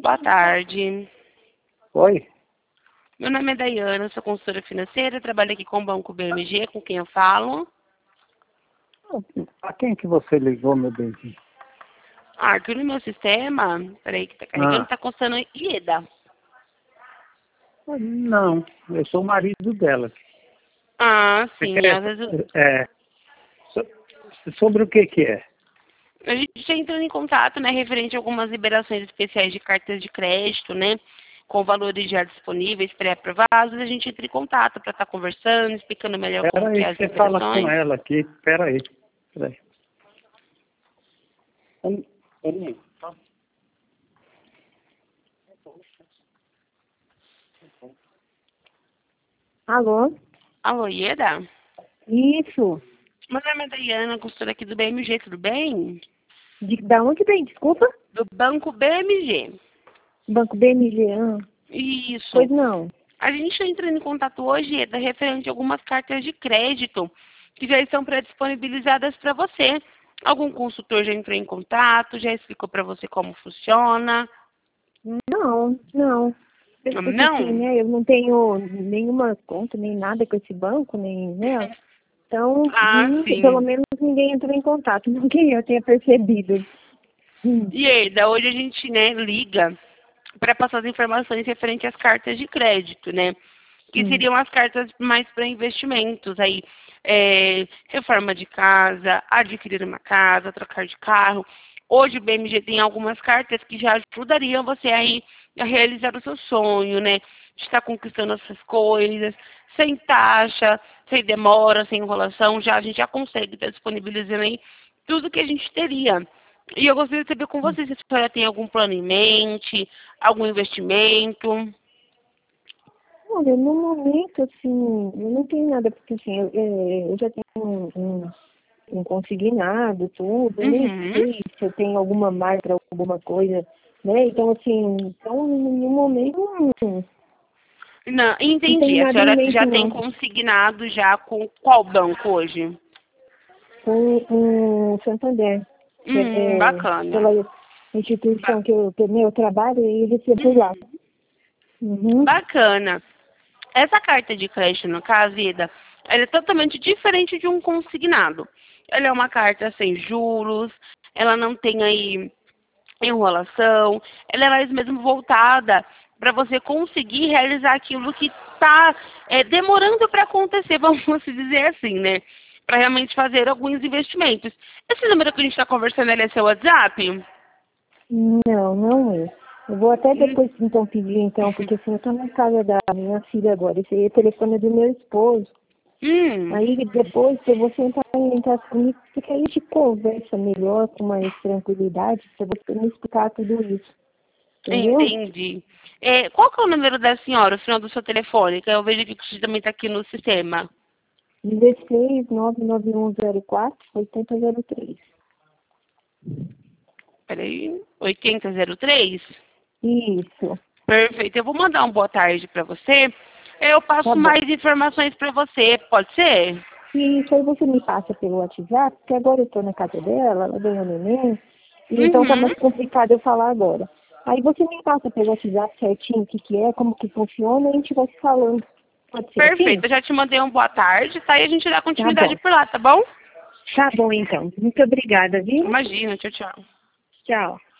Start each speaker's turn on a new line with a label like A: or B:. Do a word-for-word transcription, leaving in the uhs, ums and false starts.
A: Boa tarde.
B: Oi?
A: Meu nome é Daiana, sou consultora financeira, trabalho aqui com o Banco B M G, com quem eu falo.
B: A quem que você ligou, meu benzinho?
A: Ah, aqui no meu sistema, peraí que tá carregando,
B: Ah,
A: tá constando Ieda.
B: não, eu sou o marido dela.
A: Ah,
B: Você
A: sim, às
B: quer?
A: vezes eu-
B: É, so- sobre o que que é?
A: a gente está entrando em contato, né, referente a algumas liberações especiais de cartas de crédito, né, com valores já disponíveis, pré-aprovados, a gente entra em contato para estar conversando, explicando melhor como
B: Espera
A: que
B: aí
A: é
B: que
A: as
B: você fala com
A: liberações.
B: ela aqui. Espera aí. Espera aí. Hum, peraí.
C: Alô?
A: Alô, Ieda?
C: Isso.
A: Meu nome é Daiana, consultora aqui do B M G, tudo bem?
C: De, da onde vem? Desculpa?
A: Do Banco B M G.
C: Banco B M G. Ah, pois
A: Isso.
C: não.
A: A gente está entrando em contato hoje da referente a algumas cartas de crédito que já estão pré-disponibilizadas para você. Algum consultor já entrou em contato, já explicou para você como funciona?
C: Não, não. Porque assim,
A: Não?
C: né, eu não tenho nenhuma conta, nem nada com esse banco, nem, né? Então,
A: Ah,
C: ninguém- pelo
A: sim.
C: menos ninguém entrou em contato, não que eu tenha percebido. Hum,
A: E Eda, hoje a gente, né, liga para passar as informações referente às cartas de crédito, né? Que
C: hum.
A: seriam as cartas mais para investimentos aí, é, reforma de casa, adquirir uma casa, trocar de carro. Hoje o B M G tem algumas cartas que já ajudariam você aí a realizar o seu sonho, né? De estar conquistando essas coisas, sem taxa, sem demora, sem enrolação, já a gente já consegue estar disponibilizando aí tudo que a gente teria. E eu gostaria de saber com você se a senhora tem algum plano em mente, algum investimento.
C: Olha, no momento, assim, eu não tenho nada, porque assim, eu, é, eu já tenho um, um, um consignado, tudo, eu nem
A: Uhum.
C: sei se eu tenho alguma marca, alguma coisa, né? Então, assim, então, no momento, não,
A: Não,
C: não tenho
A: entendi. A
C: nada em
A: senhora
C: mente,
A: já tem
C: não.
A: consignado já com qual banco hoje?
C: Com o Santander, que é,
A: Hum,
C: é,
A: bacana.
C: pela instituição
A: Ba-
C: que eu, que eu trabalho, e recebo lá.
A: Uhum.
C: Uhum.
A: Bacana. Essa carta de crédito, no caso, Ida, ela é totalmente diferente de um consignado. Ela é uma carta sem juros, ela não tem aí enrolação, ela é mais mesmo voltada para você conseguir realizar aquilo que está é, demorando para acontecer, vamos se dizer assim, né? Para realmente fazer alguns investimentos. Esse número que a gente está conversando, ele é seu WhatsApp?
C: Não, não é. Eu vou até
A: Hum,
C: depois então pedir então, porque assim, eu estou na casa da minha filha agora. Esse aí é o telefone do meu esposo.
A: hum,
C: Aí depois eu vou sentar e entrar comigo, porque aí a gente conversa melhor, com mais tranquilidade, para você me explicar tudo isso. Entendeu?
A: entendi. É, qual que é o número da senhora, o final do seu telefone? Que eu vejo que você também está aqui no sistema.
C: dezesseis, nove nove um zero quatro, oito zero zero três.
A: Peraí, oitenta zero três?
C: Isso.
A: Perfeito. Eu vou mandar uma boa tarde para você. Eu
C: Tá
A: passo
C: bom.
A: mais informações para você, pode ser?
C: E isso aí você me passa pelo WhatsApp, porque agora eu estou na casa dela, ela ganhou neném, e então tá
A: Uhum.
C: mais complicado eu falar agora. Aí você me passa pelo WhatsApp certinho o que, que é, como que funciona, e a gente vai se falando. Pode ser assim?
A: Perfeito. Eu já te mandei uma boa tarde, tá? E a gente dá
C: Tá
A: continuidade
C: bom.
A: por lá, tá bom?
C: Tá bom então. Muito obrigada, viu?
A: Imagina. Tchau, tchau.
C: Tchau.